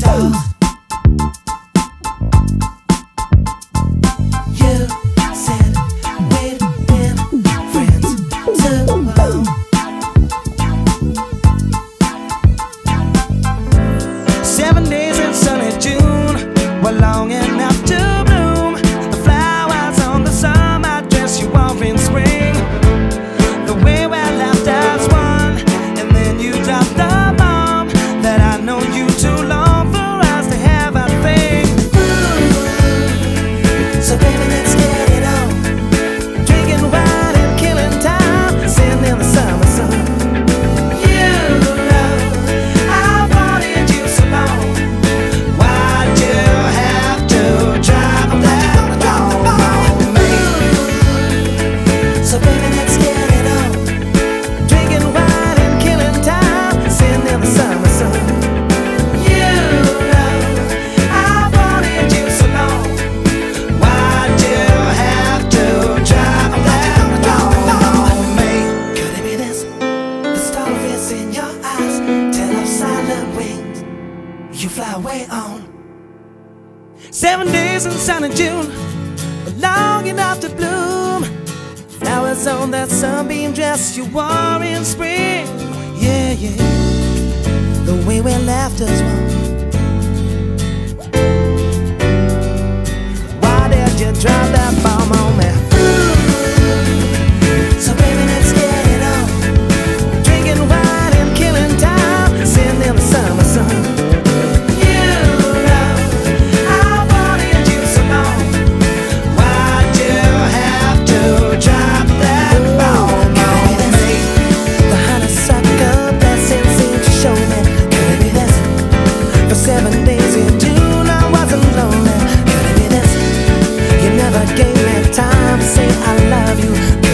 You said we'd been friends too long. 7 days in sunny June were long enough to bloom. The flowers on the summer dress you wore in spring. The way we laughed as one, and then you dropped the bomb that I know you too long for us to have a thing. Ooh, so baby, let's get it on. Drinking wine and killing time, sitting in the summer sun. You know I wanted you so long. Why'd you have to drive that long on me? So baby, let's get it on. Drinking wine and killing time, sitting in the summer sun. You know I wanted you so long. Why'd you have to drive that long on me? Could it be this? The starfish in your eyes tell of silent wings you fly away on. 7 days in sunny June were long enough to bloom. Flowers on that sunbeam dress you wore in spring. Yeah, yeah. The way we laughed as one. Why did you drop that bomb on me? So baby, let's get it on. Drinking wine and killing time, sitting in the summer sun. You know I wanted you so long. Why'd you have to drop that bomb on me? The honeysuckle blessing seemed to show me. Could it be this? For 7 days in June I wasn't lonely. Could it be this? You never gave me time to say I love you.